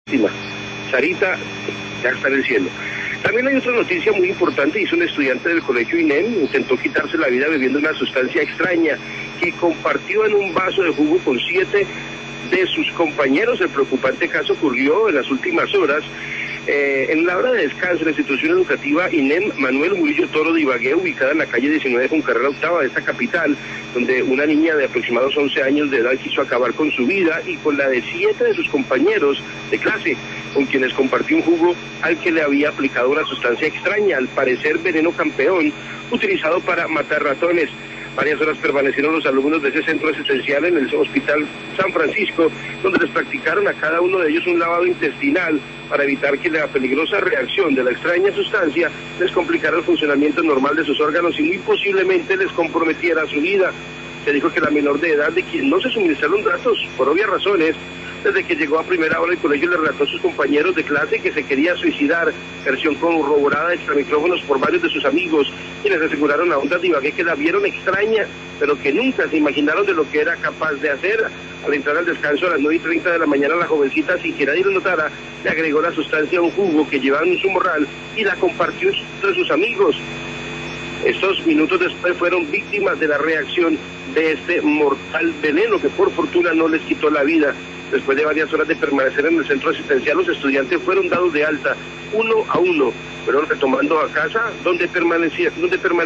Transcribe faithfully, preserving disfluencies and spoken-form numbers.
Sarita ya está en el cielo. También hay otra noticia muy importante, hizo un estudiante del colegio I N E M, intentó quitarse la vida bebiendo una sustancia extraña que compartió en un vaso de jugo con siete de sus compañeros. El preocupante caso ocurrió en las últimas horas. Eh, en la hora de descanso, la institución educativa I N E M Manuel Murillo Toro de Ibagué, ubicada en la calle diecinueve con carrera octava de esta capital, donde una niña de aproximados once años de edad quiso acabar con su vida y con la de siete de sus compañeros de clase, con quienes compartió un jugo al que le había aplicado una sustancia extraña, al parecer veneno campeón, utilizado para matar ratones. Varias horas permanecieron los alumnos de ese centro asistencial en el Hospital San Francisco, donde les practicaron a cada uno de ellos un lavado intestinal para evitar que la peligrosa reacción de la extraña sustancia les complicara el funcionamiento normal de sus órganos y muy posiblemente les comprometiera su vida. Se dijo que la menor de edad, de quien no se suministraron datos por obvias razones, desde que llegó a primera hora del colegio le relató a sus compañeros de clase que se quería suicidar, versión corroborada extra micrófonos por varios de sus amigos, quienes aseguraron a Ondas de Ibagué que la vieron extraña, pero que nunca se imaginaron de lo que era capaz de hacer. Al entrar al descanso a las nueve y treinta de la mañana, la jovencita, sin que nadie lo notara, le agregó la sustancia a un jugo que llevaba en su morral y la compartió entre sus amigos. Estos minutos después fueron víctimas de la reacción de este mortal veneno que por fortuna no les quitó la vida. Después de varias horas de permanecer en el centro asistencial, los estudiantes fueron dados de alta uno a uno, fueron retomando a casa donde permanecían, donde permanecían